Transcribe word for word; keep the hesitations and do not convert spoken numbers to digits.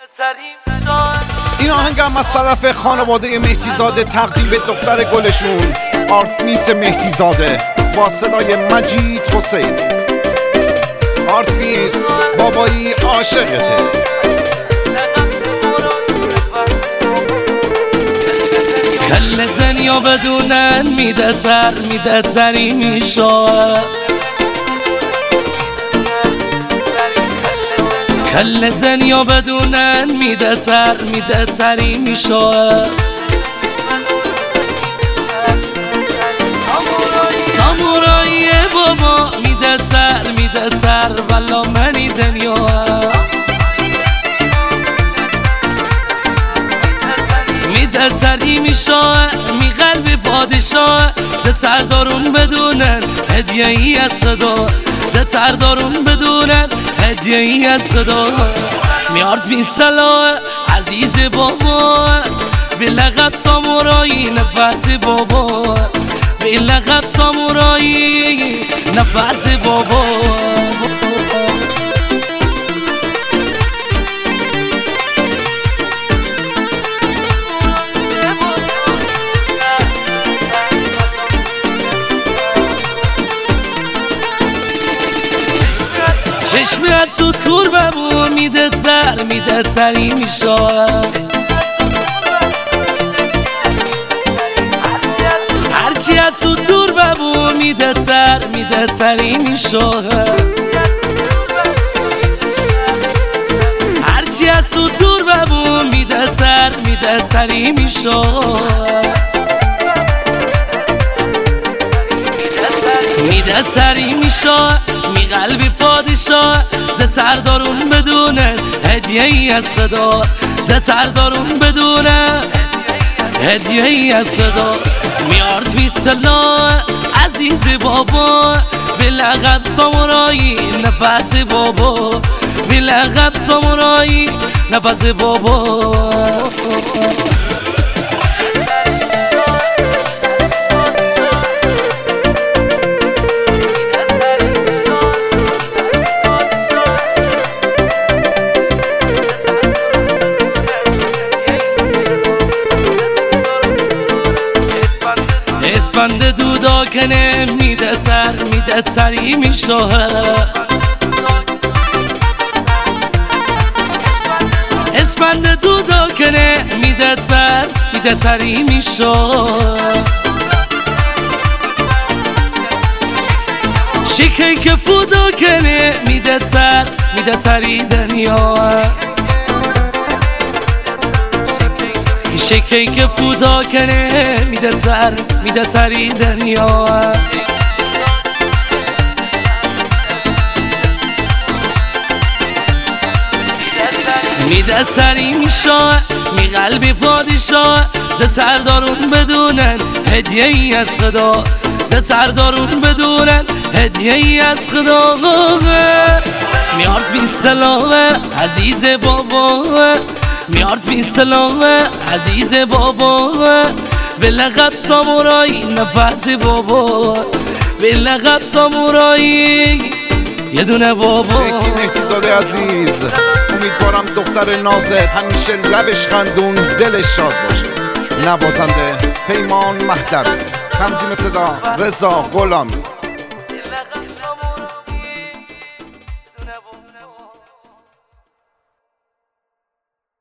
این آهنگم از طرف خانواده مهدیزاده تقدیم به دختر گلشون آرتمیس مهدیزاده با صدای مجید حسین. آرتمیس بابایی عاشقته. کل دنیا بدونن میده تر میده تری میشه، کل دنیا بدونن میده تر میده تری میشه. سامورایی بابا میده تر میده تر والا منی دنیا میده تری میشه. می قلب پادشاه ده تر دارون بدونن هدیه ای از خدا، ده تر دارون بدونن هدیه ای از خدا. میارد بیستلا عزیز بابا به لقب سامورایی نفس بابا، به لقب سامورایی نفس بابا. چشمی از سود کور ببون میده تر میده تری میشه، هرچی از سود دور ببون میده تر میده تری میشه، هرچی از سود دور ببون میده تر میده تری میشه. میده تری میشه. می قلبی پادشاه ده تر دارون بدونن هدیه ای از خدا، ده تر دارون بدونن هدیه ای از خدا. میارد میستلا عزیز بابا به لقب سامورایی نفس بابا، به لقب سامورایی نفس بابا. اسفند دودا کنه میده تر میده تری میشه، اسفند دودا کنه میده تر میده تری میشه. شیکی که فودا کنه میده تر میده تری دنیا، شکی که فودا کنه میده تر میده تری دنیا. میده تری میشه. می قلبی پادشاه ده تر دارون بدونن هدیه ای از خدا، ده تر دارون بدونن هدیه ای از خدا. میارد بیستلامه عزیز بابا، میارد بیستلامه عزیز بابا به لقب سامورایی نفس بابا، به لقب سامورایی یه دونه بابا. مهدیزاده عزیز امیدوارم دختر نازت همیشه لبش خندون دلش شاد باشه. نوازنده پیمان مهدوی، تنظیم صدا رضا غلامی.